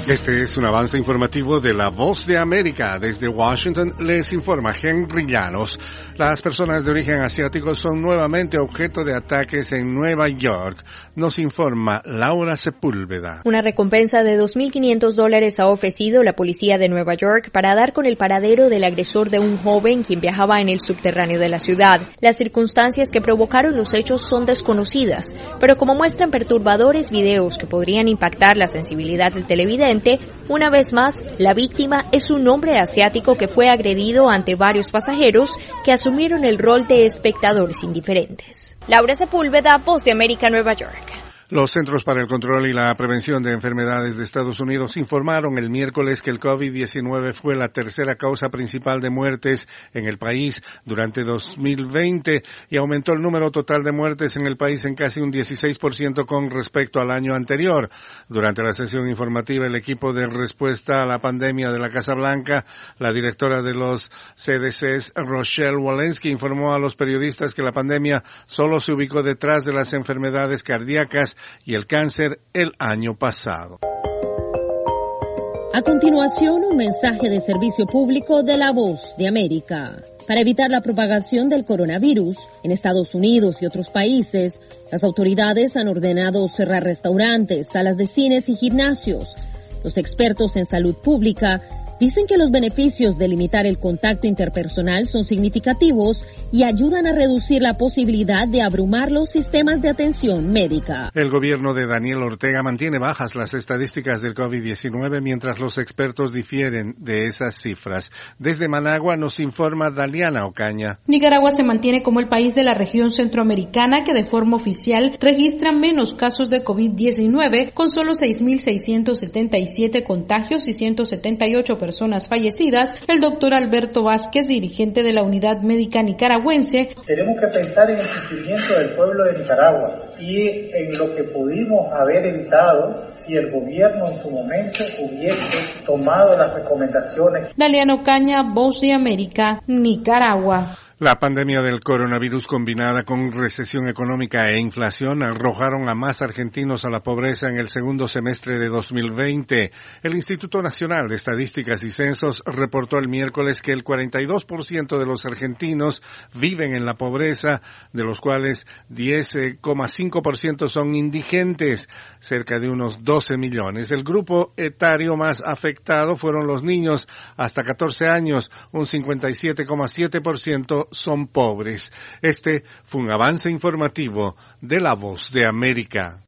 Este es un avance informativo de La Voz de América. Desde Washington les informa Henry Llanos. Las personas de origen asiático son nuevamente objeto de ataques en Nueva York. Nos informa Laura Sepúlveda. Una recompensa de $2,500 ha ofrecido la policía de Nueva York para dar con el paradero del agresor de un joven quien viajaba en el subterráneo de la ciudad. Las circunstancias que provocaron los hechos son desconocidas, pero como muestran perturbadores videos que podrían impactar la sensibilidad del televidente, una vez más, la víctima es un hombre asiático que fue agredido ante varios pasajeros que asumieron el rol de espectadores indiferentes. Laura Sepúlveda, Voz de América, Nueva York. Los Centros para el Control y la Prevención de Enfermedades de Estados Unidos informaron el miércoles que el COVID-19 fue la tercera causa principal de muertes en el país durante 2020 y aumentó el número total de muertes en el país en casi un 16% con respecto al año anterior. Durante la sesión informativa, el equipo de respuesta a la pandemia de la Casa Blanca, la directora de los CDCs, Rochelle Walensky, informó a los periodistas que la pandemia solo se ubicó detrás de las enfermedades cardíacas y el cáncer el año pasado. A continuación, un mensaje de servicio público de La Voz de América. Para evitar la propagación del coronavirus en Estados Unidos y otros países, las autoridades han ordenado cerrar restaurantes, salas de cines y gimnasios. Los expertos en salud pública dicen que los beneficios de limitar el contacto interpersonal son significativos y ayudan a reducir la posibilidad de abrumar los sistemas de atención médica. El gobierno de Daniel Ortega mantiene bajas las estadísticas del COVID-19 mientras los expertos difieren de esas cifras. Desde Managua nos informa Daliana Ocaña. Nicaragua se mantiene como el país de la región centroamericana que de forma oficial registra menos casos de COVID-19 con solo 6.677 contagios y 178 personas fallecidas. El doctor Alberto Vázquez, dirigente de la Unidad Médica Nicaragüense. Tenemos que pensar en el sufrimiento del pueblo de Nicaragua y en lo que pudimos haber evitado si el gobierno en su momento hubiese tomado las recomendaciones. Daliano Caña, Voz de América, Nicaragua. La pandemia del coronavirus combinada con recesión económica e inflación arrojaron a más argentinos a la pobreza en el segundo semestre de 2020. El Instituto Nacional de Estadísticas y Censos reportó el miércoles que el 42% de los argentinos viven en la pobreza, de los cuales 10,5% son indigentes, cerca de unos 12 millones. El grupo etario más afectado fueron los niños hasta 14 años, un 57,7% son pobres. Este fue un avance informativo de La Voz de América.